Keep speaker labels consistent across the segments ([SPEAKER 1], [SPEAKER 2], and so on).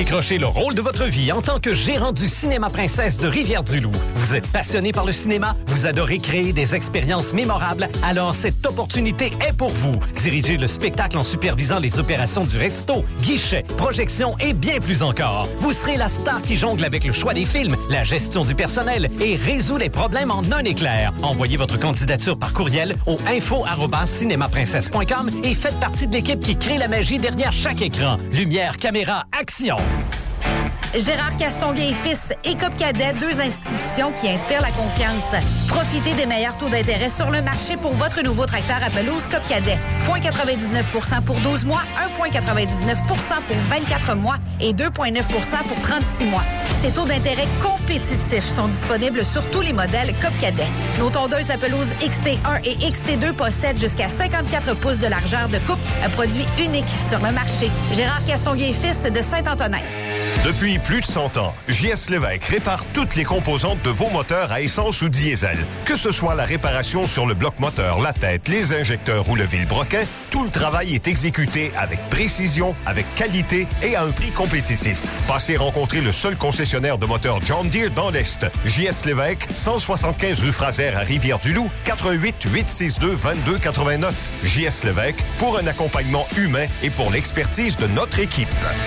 [SPEAKER 1] Décrochez le rôle de votre vie en tant que gérant du Cinéma Princesse de Rivière-du-Loup. Vous êtes passionné par le cinéma? Vous adorez créer des expériences mémorables? Alors cette opportunité est pour vous. Dirigez le spectacle en supervisant les opérations du resto, guichet, projection et bien plus encore. Vous serez la star qui jongle avec le choix des films, la gestion du personnel et résout les problèmes en un éclair. Envoyez votre candidature par courriel au info@cinemaprincesse.com et faites partie de l'équipe qui crée la magie derrière chaque écran. Lumière, caméra, action!
[SPEAKER 2] Gérard Castonguay et Fils et Cop Cadet, deux institutions qui inspirent la confiance. Profitez des meilleurs taux d'intérêt sur le marché pour votre nouveau tracteur à pelouse Cop Cadet. 0,99% pour 12 mois, 1,99% pour 24 mois et 2,9% pour 36 mois. Ces taux d'intérêt compétitifs sont disponibles sur tous les modèles Cop Cadet. Nos tondeuses à pelouse XT1 et XT2 possèdent jusqu'à 54 pouces de largeur de coupe, un produit unique sur le marché. Gérard Castonguay et Fils de Saint-Antonin.
[SPEAKER 3] Depuis plus de 100 ans, JS Lévesque répare toutes les composantes de vos moteurs à essence ou diesel. Que ce soit la réparation sur le bloc moteur, la tête, les injecteurs ou le vilebrequin, tout le travail est exécuté avec précision, avec qualité et à un prix compétitif. Passez rencontrer le seul concessionnaire de moteurs John Deere dans l'Est. JS Lévesque, 175 rue Fraser à Rivière-du-Loup, 88 862 2289. JS Lévesque, pour un accompagnement humain et pour l'expertise de notre équipe.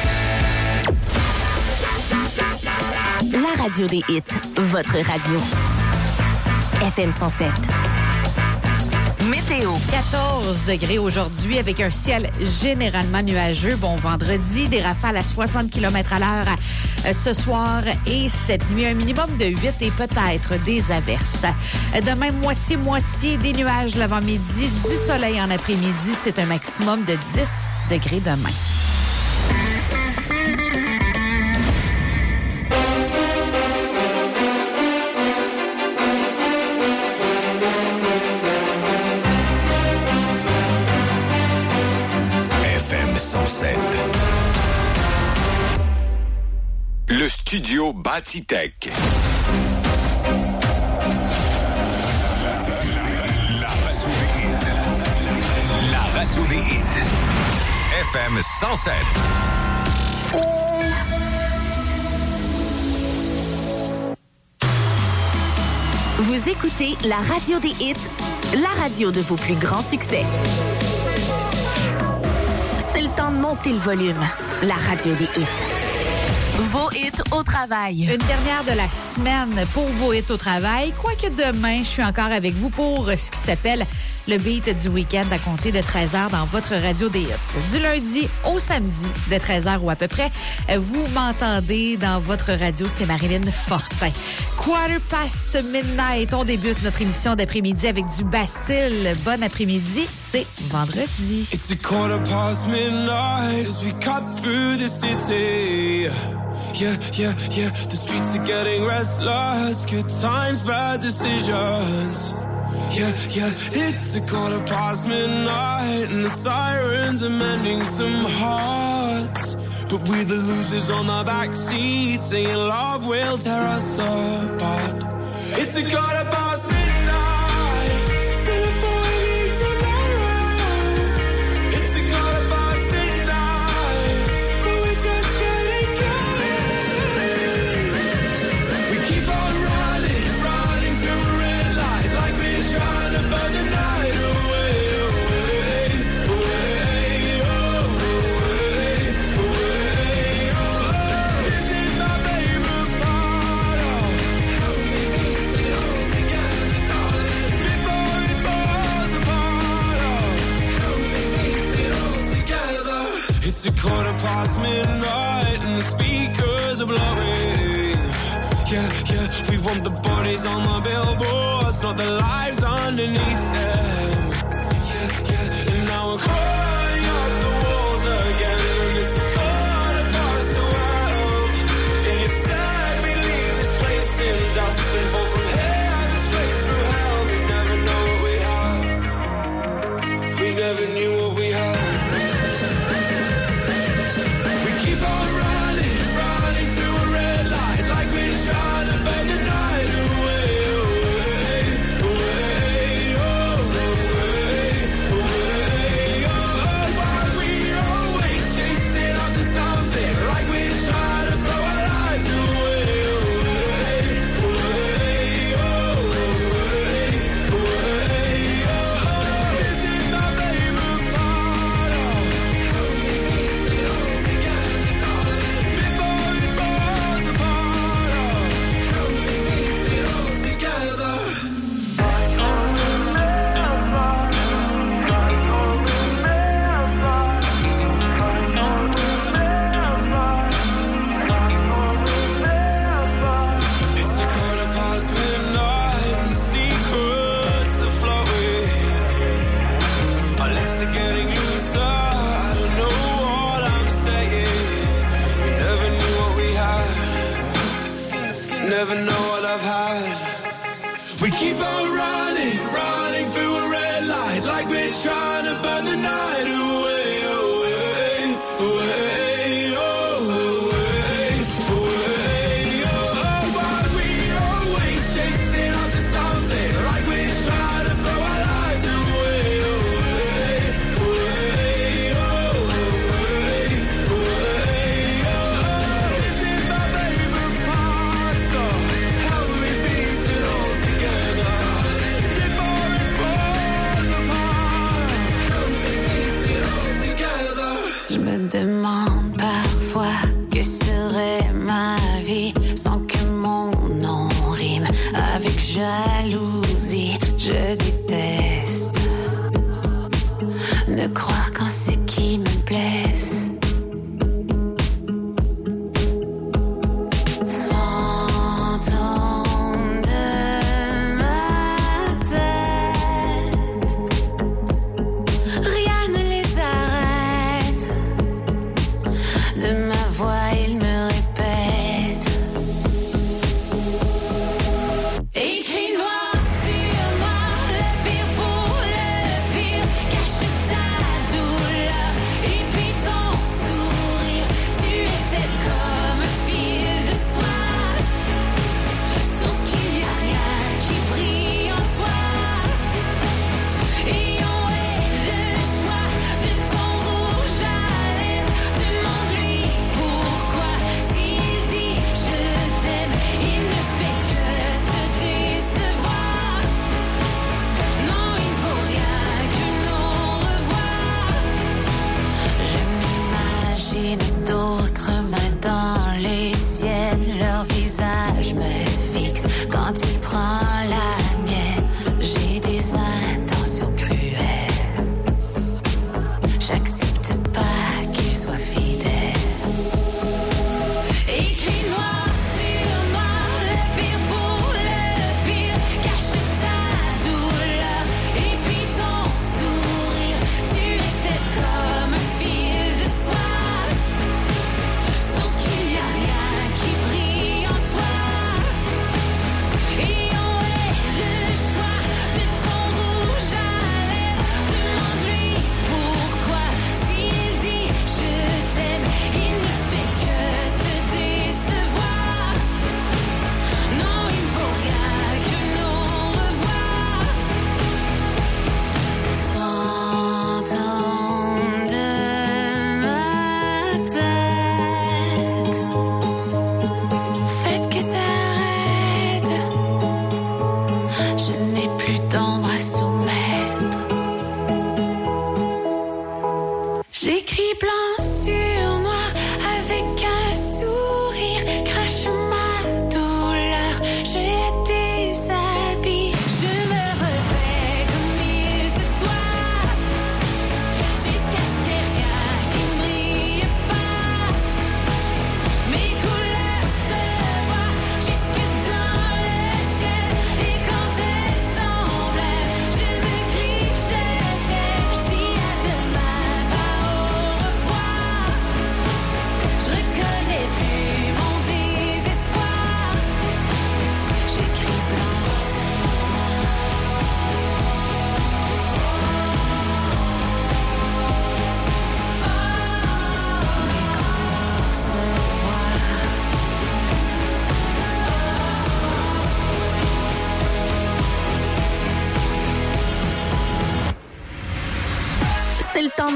[SPEAKER 4] La radio des hits, votre radio. FM 107. Météo.
[SPEAKER 2] 14 degrés aujourd'hui avec un ciel généralement nuageux. Bon vendredi, des rafales à 60 km à l'heure ce soir et cette nuit, un minimum de 8 et peut-être des averses. Demain, moitié-moitié des nuages l'avant-midi, du soleil en après-midi. C'est un maximum de 10 degrés demain.
[SPEAKER 5] Le studio Batitech. La radio des hits. FM 107.
[SPEAKER 4] Vous écoutez la radio des hits, la radio de vos plus grands succès. C'est le temps de monter le volume. La radio des hits. Vos hits au travail.
[SPEAKER 2] Une dernière de la semaine pour vos hits au travail. Quoique demain, je suis encore avec vous pour ce qui s'appelle le beat du week-end à compter de 13h dans votre radio des hits. Du lundi au samedi, de 13h ou à peu près, vous m'entendez dans votre radio, c'est Marilyn Fortin. Quarter past midnight, on débute notre émission d'après-midi avec du Bastille. Bon après-midi, c'est vendredi.
[SPEAKER 6] It's a quarter past midnight as we cut through the city. Yeah, yeah, yeah, the streets are getting restless. Good times, bad decisions. Yeah, yeah, it's a quarter past midnight and the sirens are mending some hearts. But we're the losers on the backseat, saying love will tear us apart. It's a quarter past midnight, still a falling tomorrow. It's a quarter past midnight, but we're just getting going. We keep on running, running through a red light, like we're trying to burn the night away, away, away, away, away, oh. This is my favorite part, oh. Help me piece it all together, darling, before it falls apart, oh. Help me piece it all together. It's a quarter past midnight and the speakers are blowing. Yeah, yeah, we want the bodies on the billboards, not the lives underneath them. Yeah, yeah, and now we're crawling up the walls again, and it's a quarter past 12. And you said we leave this place in dust and fall from heaven straight through hell. We never know what we have. We never knew what we had. We keep on running, running through a red light, like we're trying to burn the night away, away, away, oh,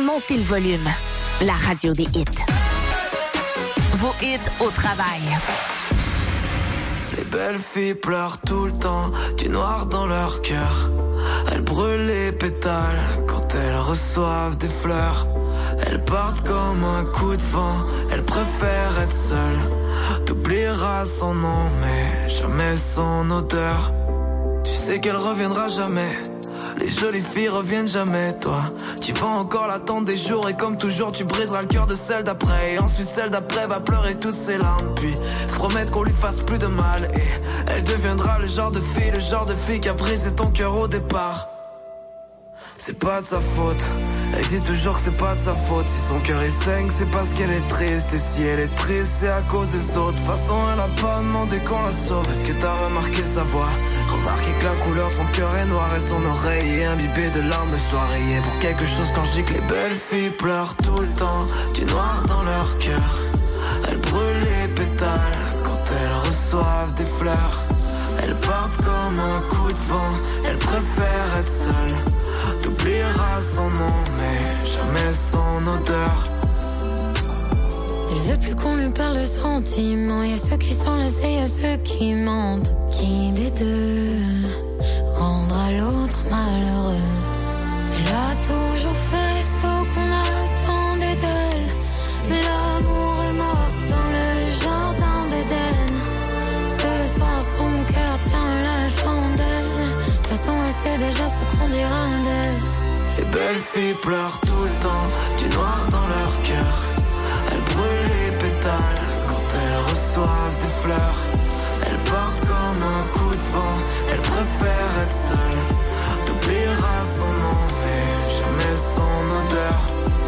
[SPEAKER 4] montez le volume. La radio des hits. Vos hits au travail.
[SPEAKER 6] Les belles filles pleurent tout le temps, du noir dans leur cœur. Elles brûlent les pétales quand elles reçoivent des fleurs. Elles partent comme un coup de vent, elles préfèrent être seules. T'oublieras son nom mais jamais son odeur. Tu sais qu'elle reviendra jamais. Les jolies filles reviennent jamais, toi. Tu vas encore l'attendre des jours et comme toujours tu briseras le cœur de celle d'après. Et ensuite celle d'après va pleurer toutes ses larmes. Puis se promettre qu'on lui fasse plus de mal. Et elle deviendra le genre de fille qui a brisé ton cœur au départ. C'est pas de sa faute. Elle dit toujours que c'est pas de sa faute. Si son cœur est saigne, c'est parce qu'elle est triste. Et si elle est triste, c'est à cause des autres. De toute façon, elle a pas demandé qu'on la sauve. Est-ce que t'as remarqué sa voix? Remarqué que la couleur de son cœur est noire et son oreille est imbibée de larmes de soirée. Et pour quelque chose quand je dis que les belles filles pleurent tout le temps, du noir dans leur cœur. Elles brûlent les pétales quand elles reçoivent des fleurs. Elles partent comme un coup de vent, elles préfèrent être seules. T'oublieras son nom mais jamais son odeur.
[SPEAKER 7] Elle veut plus qu'on lui parle de sentiments. Y'a ceux qui sont laissés, y'a ceux qui mentent. Qui des deux rendra l'autre malheureux? Elle a toujours fait ce qu'on attendait d'elle. Mais l'amour est mort dans le jardin d'Éden. Ce soir son cœur tient la chandelle. De toute façon elle sait déjà ce qu'on dira d'elle.
[SPEAKER 6] Les belles filles pleurent tout le temps, du noir dans leur cœur. Elles brûlent les pétales quand elles reçoivent des fleurs. Elles partent comme un coup de vent, elles préfèrent être seules. T'oublieras son nom mais jamais son odeur.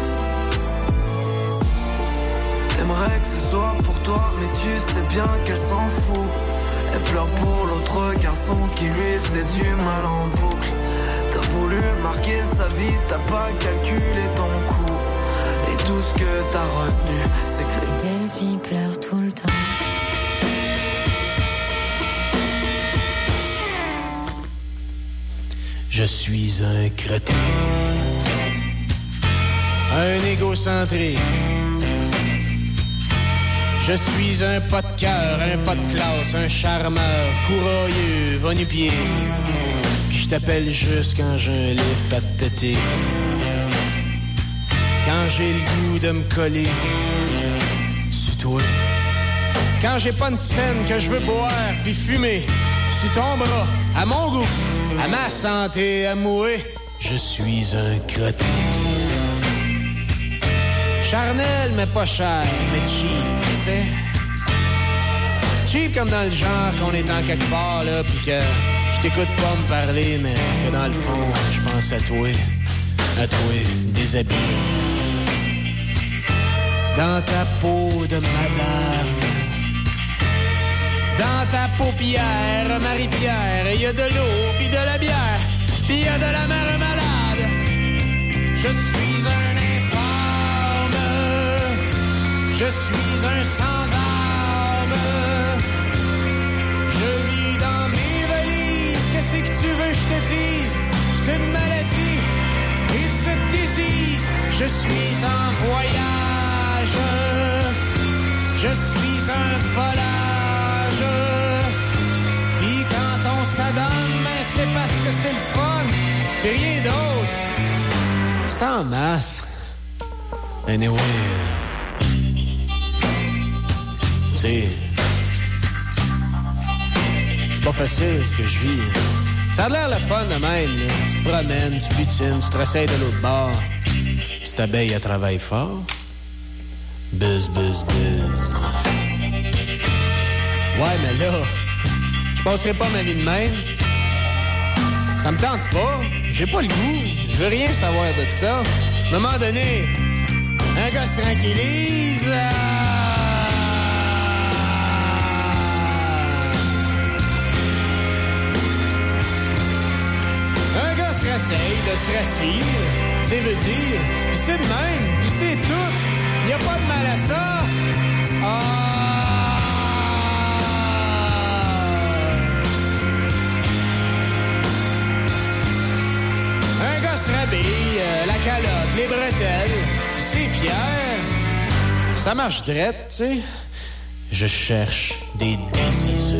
[SPEAKER 6] T'aimerais que ce soit pour toi mais tu sais bien qu'elle s'en fout. Elle pleure pour l'autre garçon qui lui fait du mal en boucle. T'as voulu marquer sa vie, t'as pas calculé ton coup. Et tout ce que t'as retenu, c'est que les
[SPEAKER 7] belles filles pleurent tout le temps.
[SPEAKER 8] Je suis un crétin, un égocentrique. Je suis un pas de cœur, un pas de classe, un charmeur, courroyeux, va-nu-pied. Puis je t'appelle juste quand j'ai un lift à te têter. Quand j'ai le goût de me coller sur toi. Quand j'ai pas une scène que je veux boire puis fumer sur ton bras, à mon goût, à ma santé, à mourir. Je suis un crétin. Charnel, mais pas cher, mais cheap, tu sais. Cheap comme dans le genre qu'on est en quelque part, là, pis que je t'écoute pas me parler, mais que dans le fond, je pense à toi, déshabillé. Dans ta peau de madame, dans ta paupière, Marie-Pierre, il y a de l'eau, pis de la bière, pis il y a de la mère malade. Je suis un infâme, je suis un sans-âme. Je vis dans mes valises, qu'est-ce que tu veux je te dise? C'est une maladie, et cette disease. Je suis en voyage, je suis un volage. Pis quand on s'adonne, ben c'est parce que c'est le fun, pis rien d'autre. C'est en masse. Anyway, c'est pas facile ce que je vis. Ça a l'air le fun de même, là. Tu te promènes, tu butines, tu te réessayes de l'autre bord. Tu t'abeilles à travailler fort. Buzz, buzz, buzz. Ouais, mais là, je passerai pas ma vie de même. Ça me tente pas. J'ai pas le goût. Je veux rien savoir de ça. À un moment donné, un gars se tranquillise. Un gars se rasseille de se rassire. C'est veut dire. Puis c'est de même. Puis c'est tout. Y a pas de mal à ça. Un gars se rhabille, la calotte, les bretelles, Ça marche drette, tu sais. Je cherche des déciseurs.